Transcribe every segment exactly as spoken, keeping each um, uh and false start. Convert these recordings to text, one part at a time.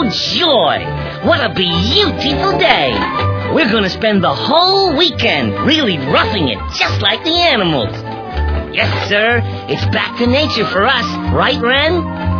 joy! What a beautiful day! We're gonna spend the whole weekend really roughing it, just like the animals. Yes, sir. It's back to nature for us, right, Ren?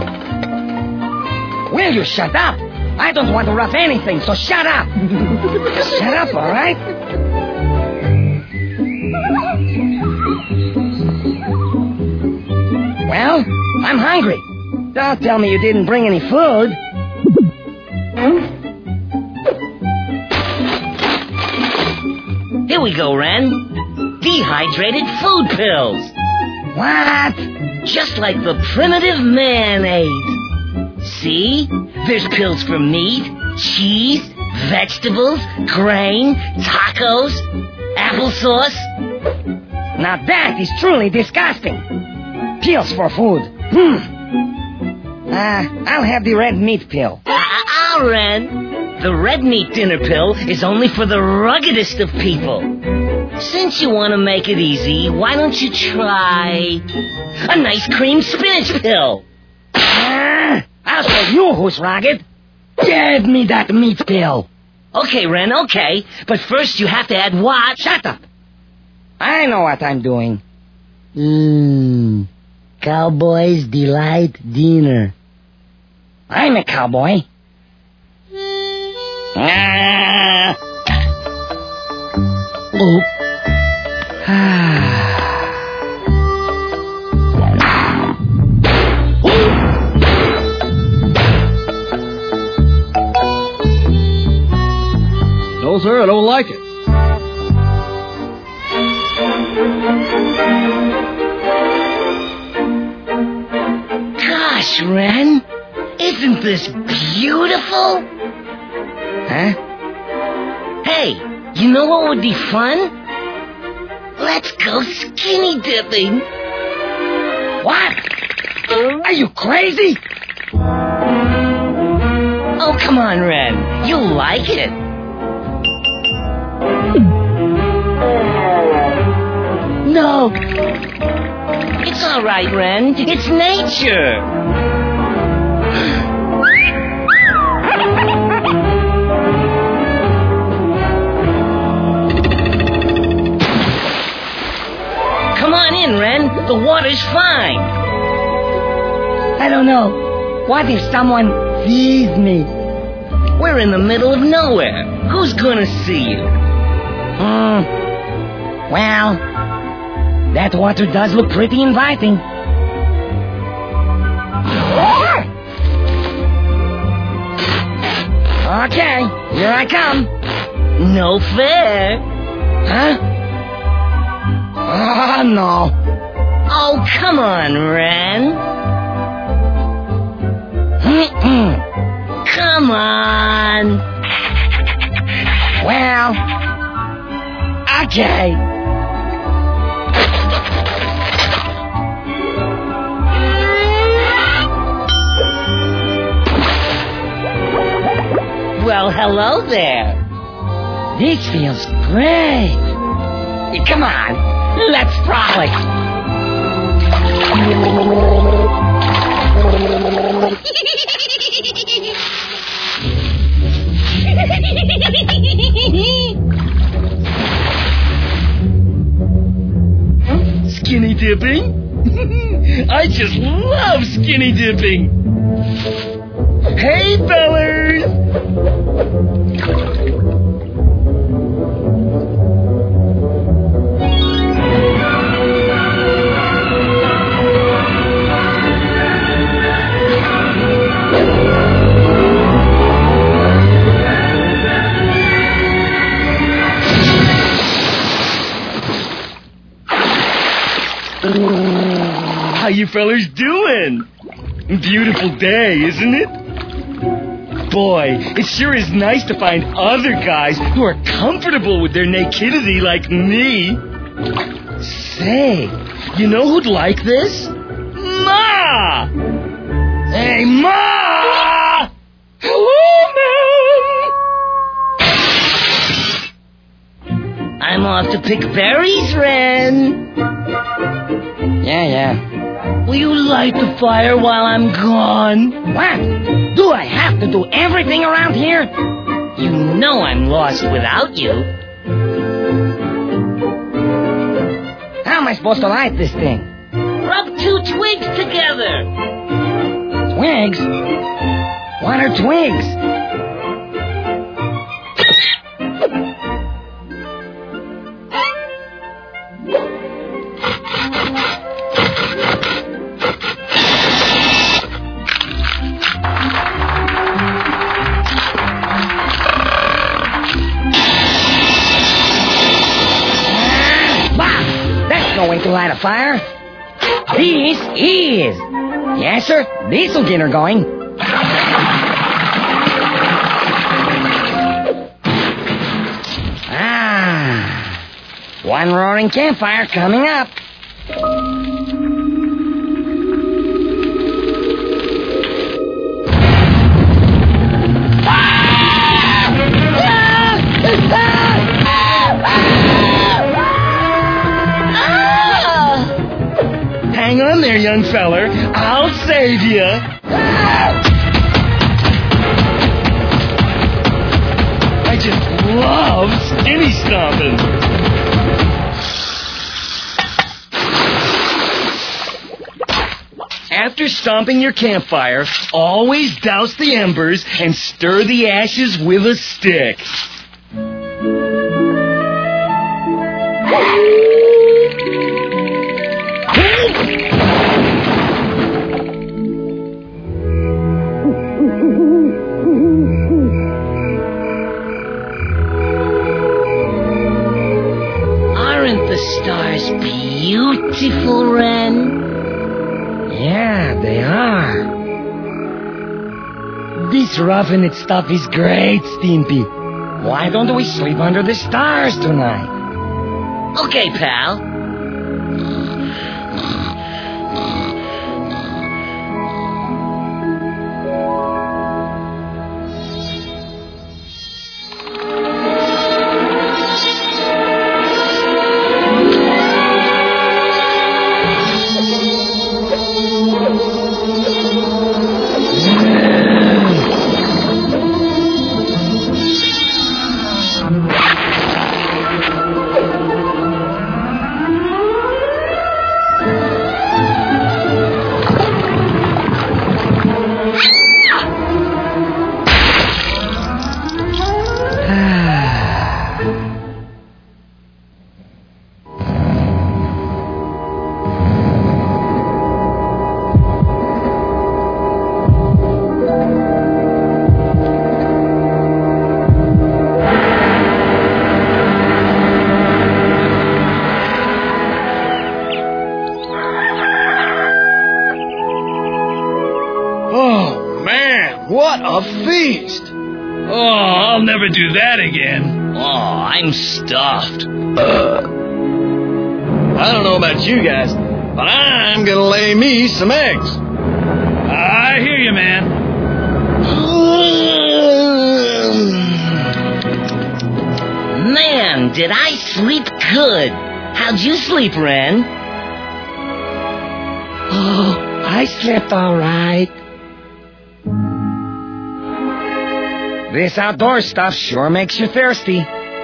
Will you shut up? I don't want to rough anything, so shut up. Shut up, all right? Well, I'm hungry. Don't tell me you didn't bring any food. Here we go, Ren. Dehydrated food pills. What? Just like the primitive man ate. See? There's pills for meat, cheese, vegetables, grain, tacos, applesauce. Now that is truly disgusting. Pills for food. Hmm. Uh, I'll have the red meat pill. Ah, uh, Ren. The red meat dinner pill is only for the ruggedest of people. Since you want to make it easy, why don't you try a nice cream spinach pill? Uh, I'll show you who's rugged. Give me that meat pill. Okay, Ren, okay. But first you have to add what? Shut up. I know what I'm doing. Mmm. Cowboy's Delight Dinner. I'm a cowboy. Ah. Oh. No, sir, I don't like it. Gosh, Ren, isn't this beautiful? Huh? Hey, you know what would be fun? Let's go skinny dipping. What? Are you crazy? Oh, come on, Ren. You'll like it. No. It's all right, Ren. It's nature. Come on in, Ren. The water's fine. I don't know. What if someone sees me? We're in the middle of nowhere. Who's gonna see you? Hmm. Well, that water does look pretty inviting. Okay, here I come. No fair. Huh? Oh, no. Oh, come on, Ren. Come on. Well, okay. Well, hello there. This feels great. Come on, let's frolic. Skinny dipping? I just love skinny dipping. Hey, fellers! How you fellers doing? Beautiful day, isn't it? Boy, it sure is nice to find other guys who are comfortable with their nakedity like me. Say, you know who'd like this? Ma! Hey, Ma! Hello, man! I'm off to pick berries, Ren. Yeah, yeah. Will you light the fire while I'm gone? What? Do I have to do everything around here? You know I'm lost without you. How am I supposed to light this thing? Rub two twigs together. Twigs? What are twigs? No way to light a fire. This is. Yes, sir. This'll get her going. Ah. One roaring campfire coming up. Hang on there, young feller. I'll save you. I just love skinny stomping. After stomping your campfire, always douse the embers and stir the ashes with a stick. Aren't the stars beautiful, Ren? Yeah, they are. This roughing it stuff is great, Stimpy. Why don't we sleep under the stars tonight? Okay, pal. What a feast! Oh, I'll never do that again. Oh, I'm stuffed. Uh, I don't know about you guys, but I'm gonna lay me some eggs. I hear you, man. Man, did I sleep good. How'd you sleep, Ren? Oh, I slept all right. This outdoor stuff sure makes you thirsty.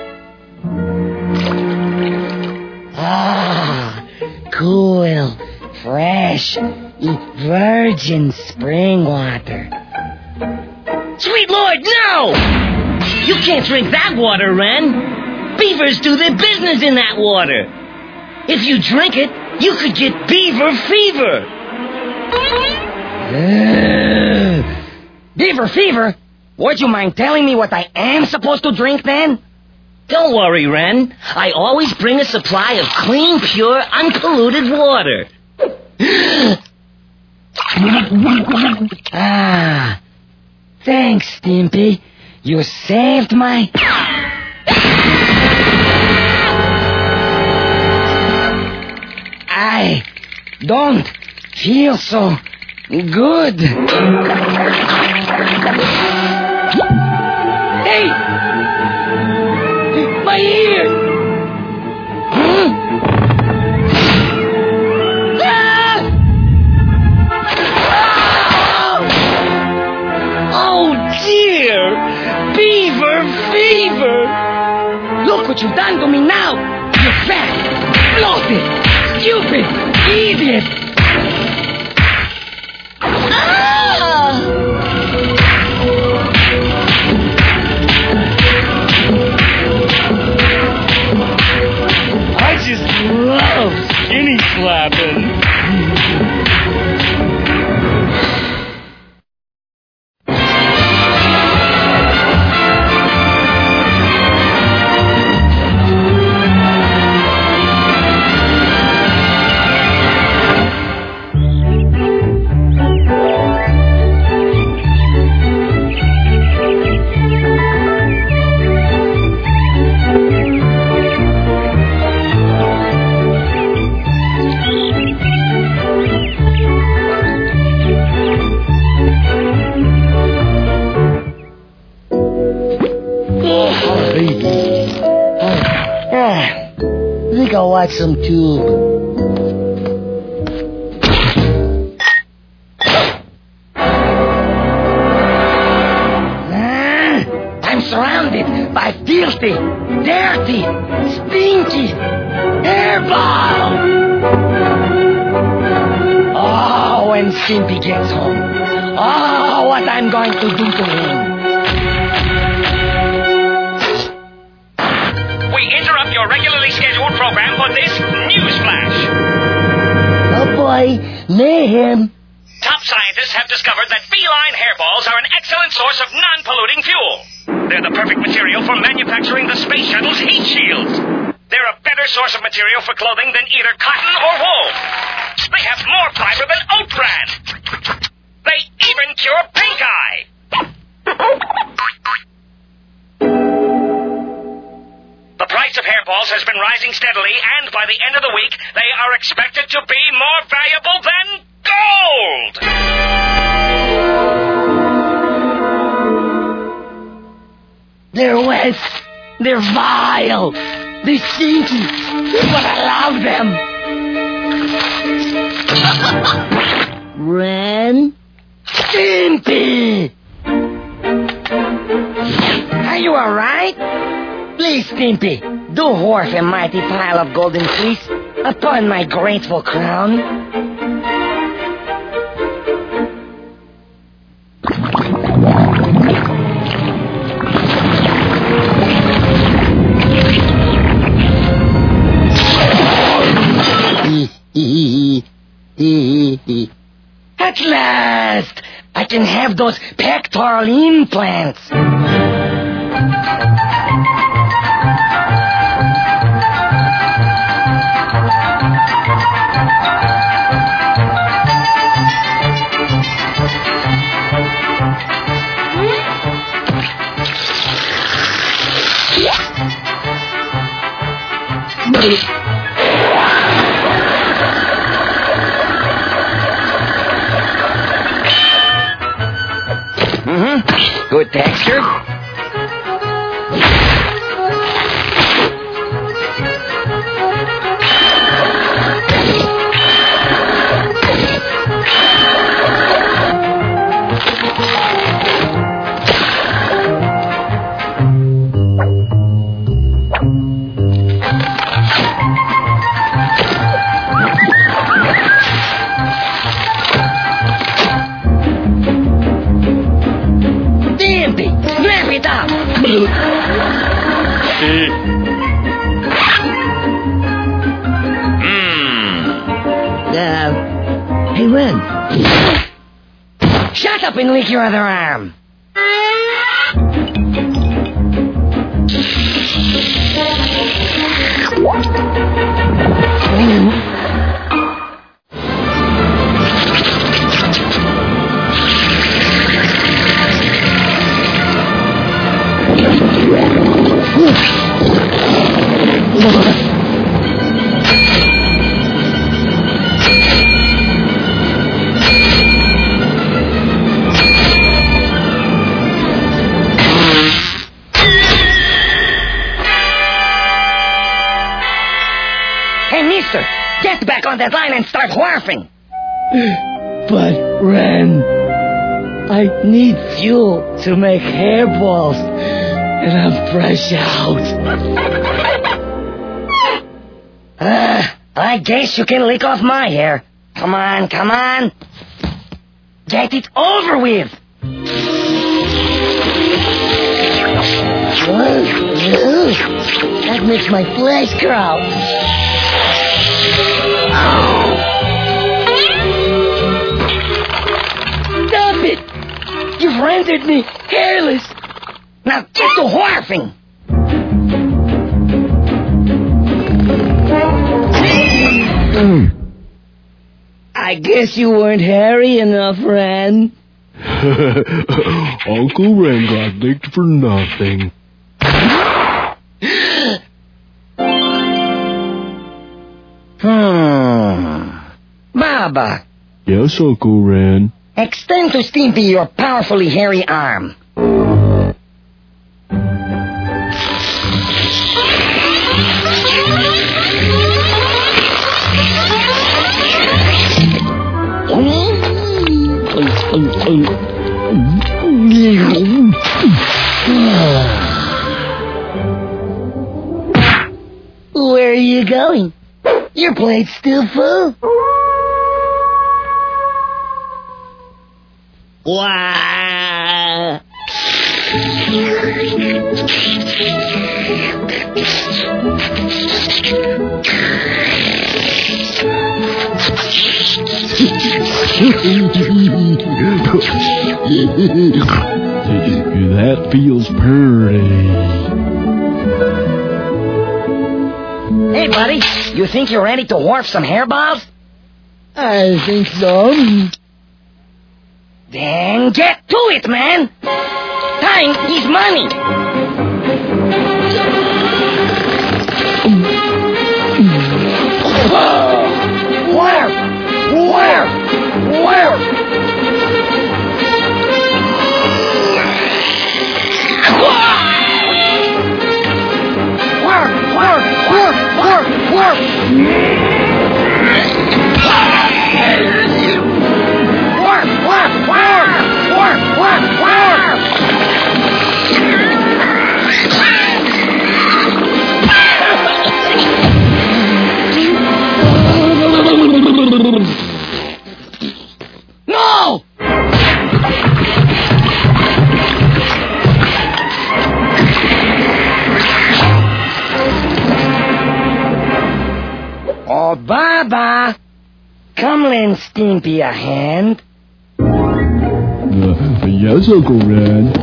Ah, cool, fresh, virgin spring water. Sweet Lord, no! You can't drink that water, Ren. Beavers do their business in that water. If you drink it, you could get beaver fever. Uh, beaver fever? Would you mind telling me what I am supposed to drink then? Don't worry, Ren. I always bring a supply of clean, pure, unpolluted water. Ah, thanks, Stimpy. You saved my... I don't feel so good. Hey! My ear! Huh? Ah! what you've done to me now! You fat, bloated, stupid idiot! Ah! I just love skinny slapping. I think I'll watch some tube. Ah, I'm surrounded by filthy, dirty, stinky hairball! Oh, when Stimpy gets home. Oh, what I'm going to do to him. Your regularly scheduled program for this news flash. Oh boy, mayhem. Top scientists have discovered that feline hairballs are an excellent source of non-polluting fuel. They're the perfect material for manufacturing the space shuttle's heat shields. They're a better source of material for clothing than either cotton or wool. They have more fiber than oat bran. They even cure pink eye. The price of hairballs has been rising steadily, and by the end of the week, they are expected to be more valuable than gold! They're wet. They're vile. They're stinky. But I love them. Ren? Stimpy! Are you alright? Please, Stimpy, do wharf a mighty pile of golden fleece upon my grateful crown. At last, I can have those pectoral implants. Mm-hmm. Good texture. Hey, Ren. Shut up and lick your other arm. Hey, mister, get back on that line and start wharfing. But, Ren, I need fuel to make hairballs. and I'm fresh out. Uh, I guess you can lick off my hair. Come on, come on. Get it over with. That makes my flesh crawl. Stop it! You've rendered me hairless. Now get to wharfing. I guess you weren't hairy enough, Ren. Uncle Ren got licked for nothing. Hmm. Baba, Yes, Uncle Ren. extend to Stimpy your powerfully hairy arm. Where are you going? Your plate's still full. Wow. That feels pretty. Hey, buddy, you think you're ready to wharf some hairballs? I think so. Then get to it, man. Time is money. Wharf! Wharf! Wharf! Wharf! Wharf! Wharf! Wharf! Wharf! Wharf! Wharf! Wharf! Wharf! Wharf! Wharf! No! Oh, Baba! Come lend Stimpy a hand. Uh, yes, Uncle Ren.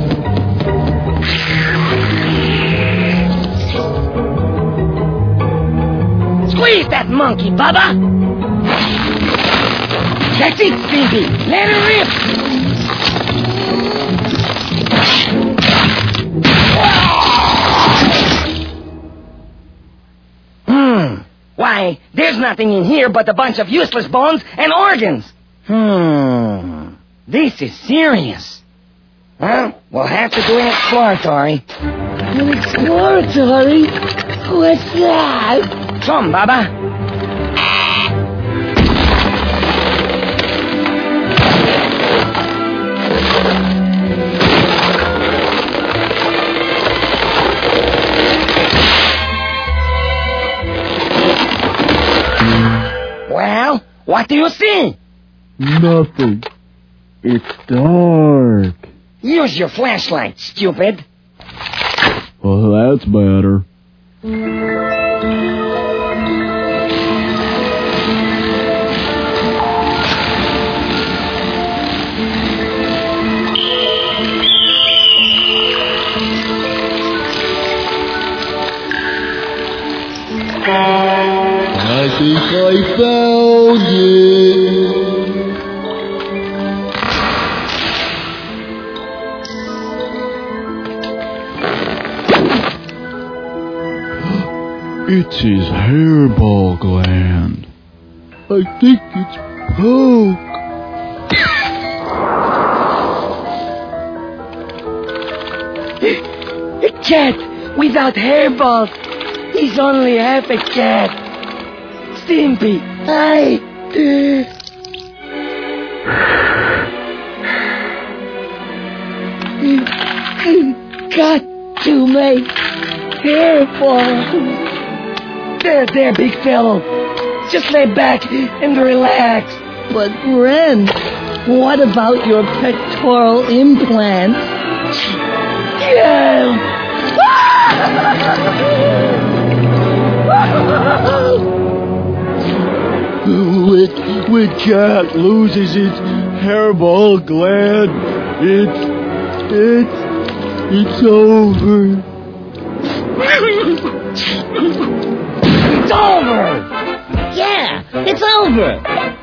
Squeeze that monkey, Baba! That's it, Stimpy! Let her rip! Hmm. Why, there's nothing in here but a bunch of useless bones and organs. Hmm. This is serious. Well, we'll have to do an exploratory. An exploratory? What's that? Come, Baba. Well, what do you see? Nothing. It's dark. Use your flashlight, stupid. Well, that's better. I think I found it. It's his hairball gland. I think it's poke. A cat without hairballs. He's only half a cat. Stimpy, I... Uh, cut to make hairballs. There, there, big fellow. Just lay back and relax. But, Ren, what about your pectoral implants? Yeah. When, when cat loses its hairball gland, it's, it's, it's over. It's over. Yeah, it's over.